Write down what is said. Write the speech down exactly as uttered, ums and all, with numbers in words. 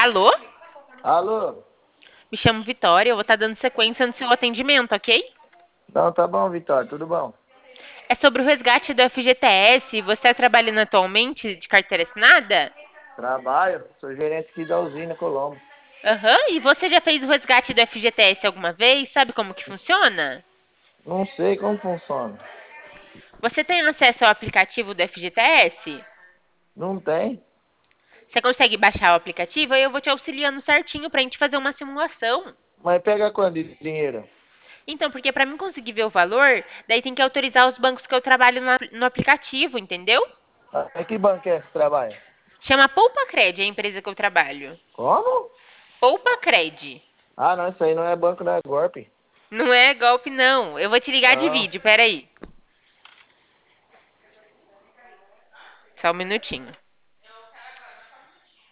Alô? Alô? Me chamo Vitória, eu vou estar dando sequência no seu atendimento, ok? Não, tá bom, Vitória, tudo bom? É sobre o resgate do F G T S. Você está trabalhando atualmente de carteira assinada? Trabalho, sou gerente aqui da usina Colombo. Aham, e você já fez o resgate do F G T S alguma vez? Sabe como que funciona? Não sei como funciona. Você tem acesso ao aplicativo do F G T S? Não tem? Você consegue baixar o aplicativo? Aí eu vou te auxiliando certinho pra gente fazer uma simulação. Mas pega quanto de dinheiro? Então, porque para mim conseguir ver o valor, daí tem que autorizar os bancos que eu trabalho no, apl- no aplicativo, entendeu? Ah, que banco é que você trabalha? Chama Poupa Cred, a empresa que eu trabalho. Como? Poupa Cred. Ah, não, isso aí não é banco, não é golpe. Não é golpe, não. Eu vou te ligar de Não. vídeo, peraí. Só um minutinho.